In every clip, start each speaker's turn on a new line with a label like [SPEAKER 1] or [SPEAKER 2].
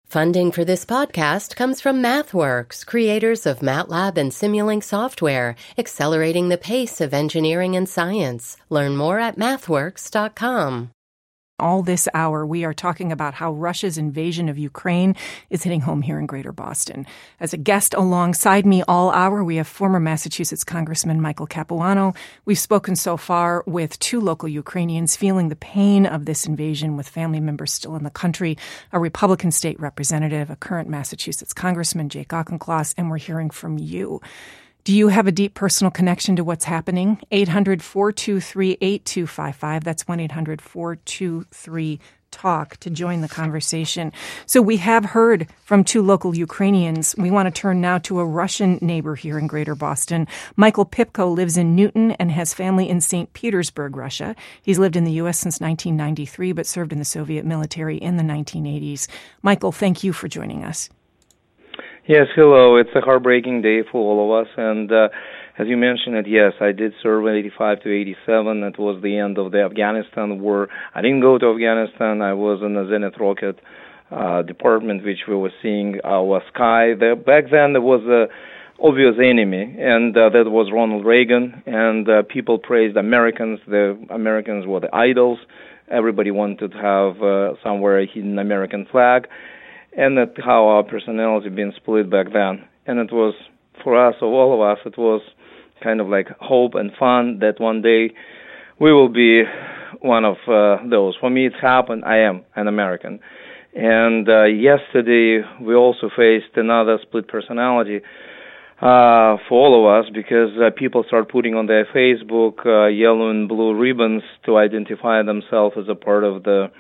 [SPEAKER 1] Funding for this podcast comes from MathWorks, creators of MATLAB and Simulink software, accelerating the pace of engineering and science. Learn more at mathworks.com.
[SPEAKER 2] All this hour, we are talking about how Russia's invasion of Ukraine is hitting home here in Greater Boston. As a guest alongside me all hour, we have former Massachusetts Congressman Michael Capuano. We've spoken so far with two local Ukrainians feeling the pain of this invasion with family members still in the country, a Republican state representative, a current Massachusetts Congressman, Jake Auchincloss, and we're hearing from you. Do you have a deep personal connection to what's happening? 800-423-8255. That's 1-800-423-TALK to join the conversation. So we have heard from two local Ukrainians. We want to turn now to a Russian neighbor here in Greater Boston. Michael Pipko lives in Newton and has family in St. Petersburg, Russia. He's lived in the U.S. since 1993, but served in the Soviet military in the 1980s. Michael, thank you for joining us.
[SPEAKER 3] Yes, hello. It's a heartbreaking day for all of us, and as you mentioned it, yes, I did serve in 85 to 87. It was the end of the Afghanistan war. I didn't go to Afghanistan. I was in the Zenith rocket department, which we were seeing our sky. Back then, there was a obvious enemy, and that was Ronald Reagan, and people praised Americans. The Americans were the idols. Everybody wanted to have somewhere a hidden American flag. And that's how our personalities have been split back then. And it was, for us, or all of us, it was kind of like hope and fun that one day we will be one of those. For me, it's happened. I am an American. And yesterday, we also faced another split personality for all of us because people start putting on their Facebook yellow and blue ribbons to identify themselves as a part of the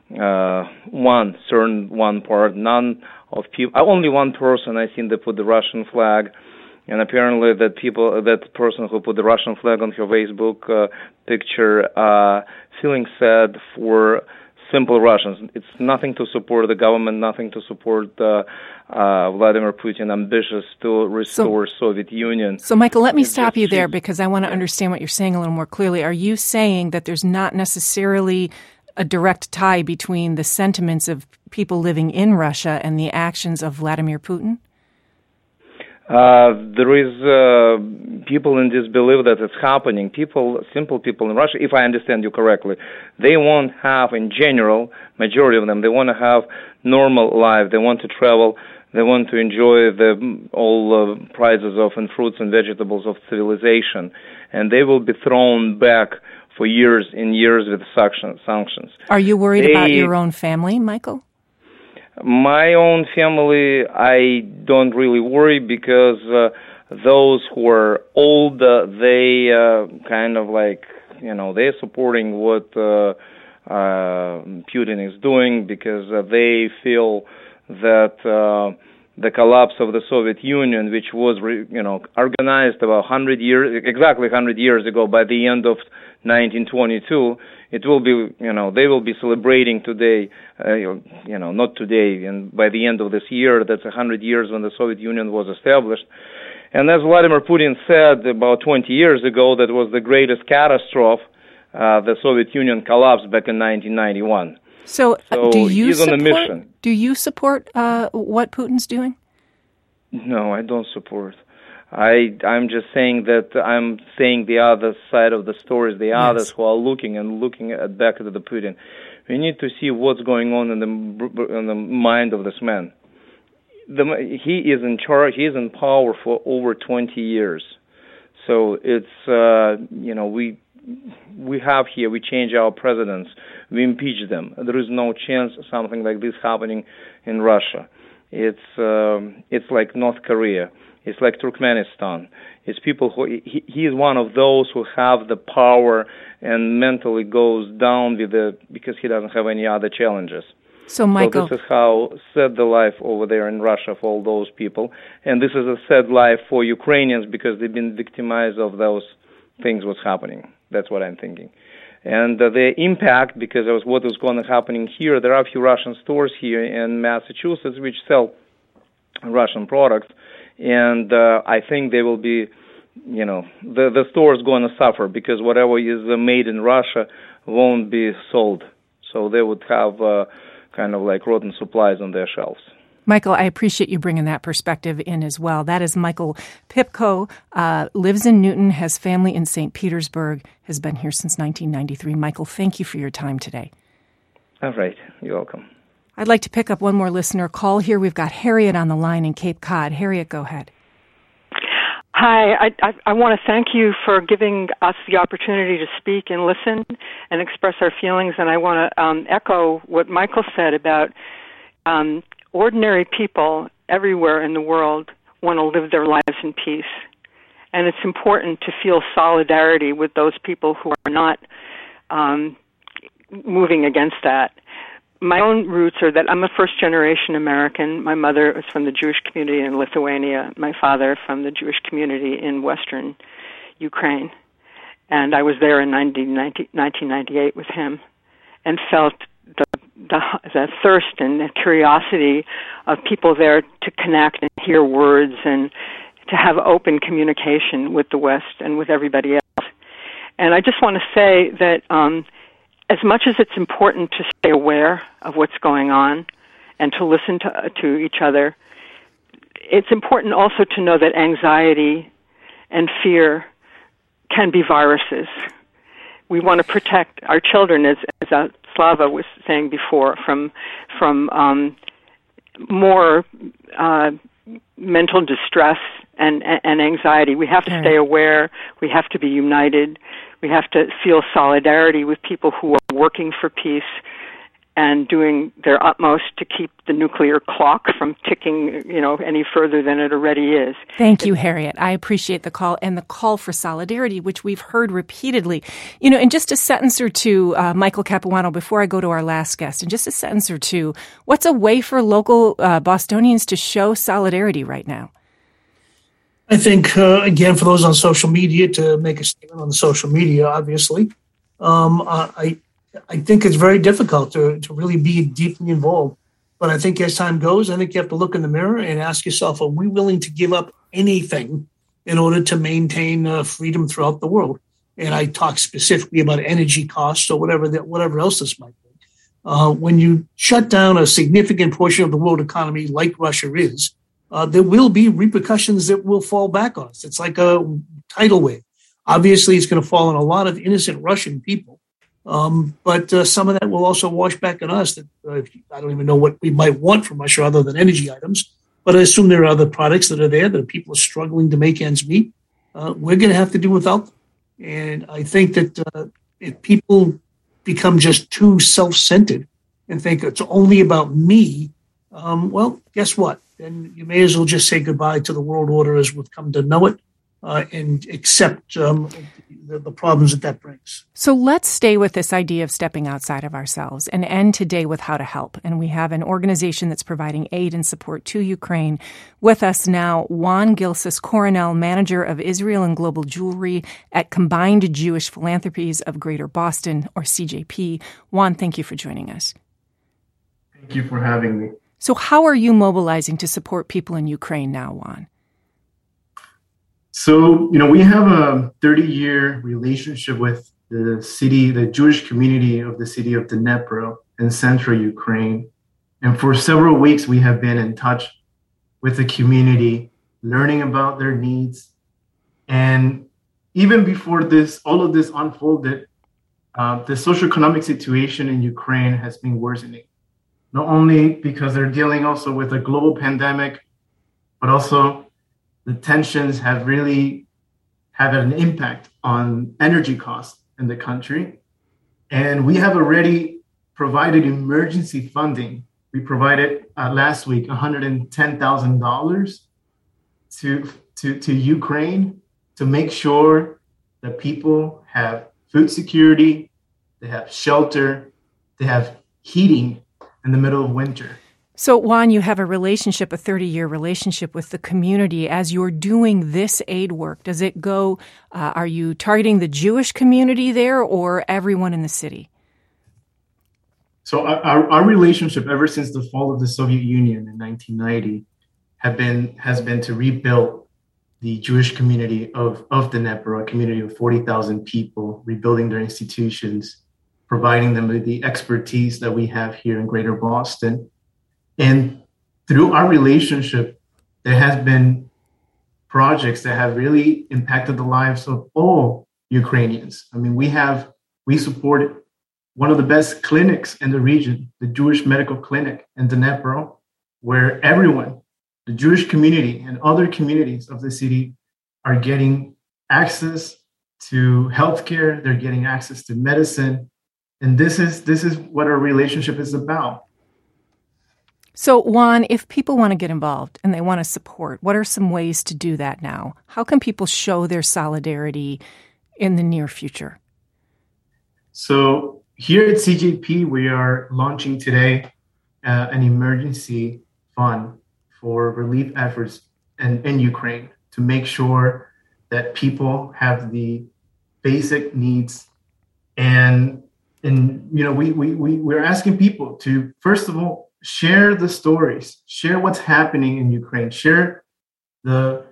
[SPEAKER 3] one part. None of people, only one person I seen that put the Russian flag, and apparently that person who put the Russian flag on her Facebook picture, feeling sad for simple Russians. It's nothing to support the government, nothing to support Vladimir Putin, ambitious to restore Soviet Union.
[SPEAKER 2] So, Michael, let me stop you there because I want to understand what you're saying a little more clearly. Are you saying that there's not necessarily a direct tie between the sentiments of people living in Russia and the actions of Vladimir Putin?
[SPEAKER 3] There is people in disbelief that it's happening. Simple people in Russia, if I understand you correctly, they won't have, in general, majority of them, they want to have normal life. They want to travel. They want to enjoy all prizes of and fruits and vegetables of civilization. And they will be thrown back for years and years with sanctions.
[SPEAKER 2] Are you worried about your own family, Michael?
[SPEAKER 3] My own family, I don't really worry because those who are old, they kind of like, they're supporting what Putin is doing because they feel that the collapse of the Soviet Union, which was, organized about exactly 100 years ago by the end of 1922, it will be, they will be celebrating today, not today, and by the end of this year, that's 100 years when the Soviet Union was established. And as Vladimir Putin said about 20 years ago, that was the greatest catastrophe, the Soviet Union collapsed back in 1991.
[SPEAKER 2] So
[SPEAKER 3] he's on a mission.
[SPEAKER 2] Do you support what Putin's doing?
[SPEAKER 3] No, I don't support. I'm just saying that I'm saying the other side of the stories, the others who are looking at back at the Putin. We need to see what's going on in the mind of this man. He is in charge. He is in power for over 20 years. So it's we have here. We change our presidents. We impeach them. There is no chance of something like this happening in Russia. It's like North Korea. It's like Turkmenistan. It's people who he is one of those who have the power and mentally goes down because he doesn't have any other challenges.
[SPEAKER 2] So, Michael,
[SPEAKER 3] this is how sad the life over there in Russia for all those people, and this is a sad life for Ukrainians because they've been victimized of those things what's happening. That's what I'm thinking. And the impact, because of what is going to happen here, there are a few Russian stores here in Massachusetts which sell Russian products. And I think they will be, the store is going to suffer because whatever is made in Russia won't be sold. So they would have kind of like rotten supplies on their shelves.
[SPEAKER 2] Michael, I appreciate you bringing that perspective in as well. That is Michael Pipko, lives in Newton, has family in St. Petersburg, has been here since 1993. Michael, thank you for your time today. All
[SPEAKER 3] right. You're welcome.
[SPEAKER 2] I'd like to pick up one more listener call here. We've got Harriet on the line in Cape Cod. Harriet, go ahead.
[SPEAKER 4] Hi, I want to thank you for giving us the opportunity to speak and listen and express our feelings, and I want to echo what Michael said about ordinary people everywhere in the world want to live their lives in peace, and it's important to feel solidarity with those people who are not moving against that. My own roots are that I'm a first-generation American. My mother was from the Jewish community in Lithuania. My father from the Jewish community in Western Ukraine. And I was there in 1998 with him and felt the thirst and the curiosity of people there to connect and hear words and to have open communication with the West and with everybody else. And I just want to say that as much as it's important to stay aware of what's going on and to listen to each other, it's important also to know that anxiety and fear can be viruses. We want to protect our children, as Slava was saying before, from more mental distress and anxiety. We have to stay aware. We have to be united. We have to feel solidarity with people who are working for peace and doing their utmost to keep the nuclear clock from ticking, any further than it already is.
[SPEAKER 2] Thank you, Harriet. I appreciate the call and the call for solidarity, which we've heard repeatedly. In just a sentence or two, Michael Capuano, before I go to our last guest, in just a sentence or two, what's a way for local Bostonians to show solidarity right now?
[SPEAKER 5] I think, again, for those on social media, to make a statement on the social media, obviously, I think it's very difficult to really be deeply involved. But I think as time goes, I think you have to look in the mirror and ask yourself, are we willing to give up anything in order to maintain freedom throughout the world? And I talk specifically about energy costs or whatever else this might be. When you shut down a significant portion of the world economy like Russia is, there will be repercussions that will fall back on us. It's like a tidal wave. Obviously, it's going to fall on a lot of innocent Russian people. But some of that will also wash back on us. That I don't even know what we might want from Russia other than energy items. But I assume there are other products that are there that people are struggling to make ends meet. We're going to have to do without them. And I think that if people become just too self-centered and think it's only about me, well, guess what? Then you may as well just say goodbye to the world order as we've come to know it and accept the problems that brings.
[SPEAKER 2] So let's stay with this idea of stepping outside of ourselves and end today with how to help. And we have an organization that's providing aid and support to Ukraine. With us now, Juan Gilsis-Coronel, manager of Israel and Global Jewelry at Combined Jewish Philanthropies of Greater Boston, or CJP. Juan, thank you for joining us.
[SPEAKER 6] Thank you for having me.
[SPEAKER 2] So how are you mobilizing to support people in Ukraine now, Juan?
[SPEAKER 6] So, we have a 30-year relationship with the Jewish community of the city of Dnipro in central Ukraine. And for several weeks, we have been in touch with the community, learning about their needs. And even before all of this unfolded, the socioeconomic situation in Ukraine has been worsening. Not only because they're dealing also with a global pandemic, but also the tensions have really had an impact on energy costs in the country. And we have already provided emergency funding. We provided last week $110,000 to Ukraine to make sure that people have food security, they have shelter, they have heating in the middle of winter.
[SPEAKER 2] So, Juan, you have a 30-year relationship with the community. As you're doing this aid work, does it go, are you targeting the Jewish community there or everyone in the city?
[SPEAKER 6] So our relationship ever since the fall of the Soviet Union in 1990 has been to rebuild the Jewish community of Dnipro, a community of 40,000 people, rebuilding their institutions, providing them with the expertise that we have here in Greater Boston. And through our relationship, there has been projects that have really impacted the lives of all Ukrainians. I mean, we support one of the best clinics in the region, the Jewish Medical Clinic in Dnipro, where everyone, the Jewish community and other communities of the city, are getting access to healthcare. They're getting access to medicine, and this is what our relationship is about.
[SPEAKER 2] So, Juan, if people want to get involved and they want to support, what are some ways to do that now? How can people show their solidarity in the near future?
[SPEAKER 6] So here at CJP, we are launching today an emergency fund for relief efforts in Ukraine to make sure that people have the basic needs. And we're asking people to, first of all, share the stories, share what's happening in Ukraine, share the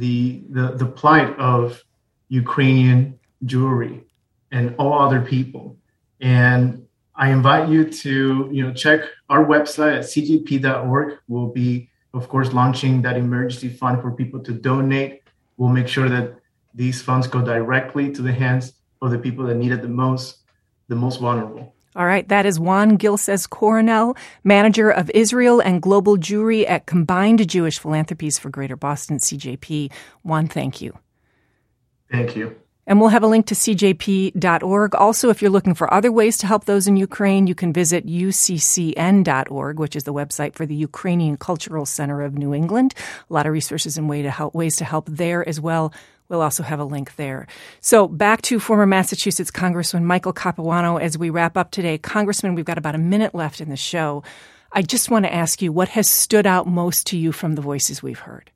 [SPEAKER 6] plight of Ukrainian Jewry and all other people. And I invite you to check our website at cjp.org. We'll be, of course, launching that emergency fund for people to donate. We'll make sure that these funds go directly to the hands of the people that need it the most vulnerable.
[SPEAKER 2] All right, that is Juan Gilces Coronel, manager of Israel and Global Jewry at Combined Jewish Philanthropies for Greater Boston, CJP. Juan, thank you.
[SPEAKER 6] Thank you.
[SPEAKER 2] And we'll have a link to cjp.org. Also, if you're looking for other ways to help those in Ukraine, you can visit uccn.org, which is the website for the Ukrainian Cultural Center of New England. A lot of resources and ways to help there as well. We'll also have a link there. So back to former Massachusetts Congressman Michael Capuano as we wrap up today. Congressman, we've got about a minute left in the show. I just want to ask you, what has stood out most to you from the voices we've heard?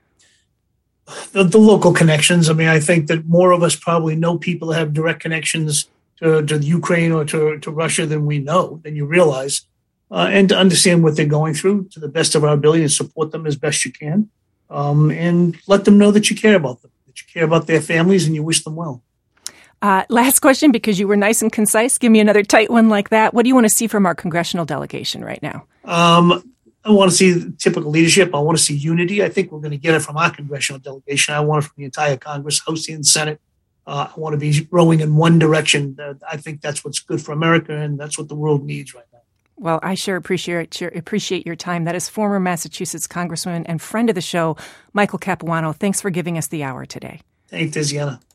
[SPEAKER 5] The local connections. I mean, I think that more of us probably know people that have direct connections to Ukraine or to Russia than you realize. And to understand what they're going through to the best of our ability and support them as best you can. And let them know that you care about them, that you care about their families and you wish them well.
[SPEAKER 2] Last question, because you were nice and concise. Give me another tight one like that. What do you want to see from our congressional delegation right now?
[SPEAKER 5] I want to see typical leadership. I want to see unity. I think we're going to get it from our congressional delegation. I want it from the entire Congress, House and Senate. I want to be rowing in one direction. I think that's what's good for America, and that's what the world needs right now.
[SPEAKER 2] Well, I sure appreciate your time. That is former Massachusetts Congressman and friend of the show, Michael Capuano. Thanks for giving us the hour today.
[SPEAKER 5] Thanks, Tiziana.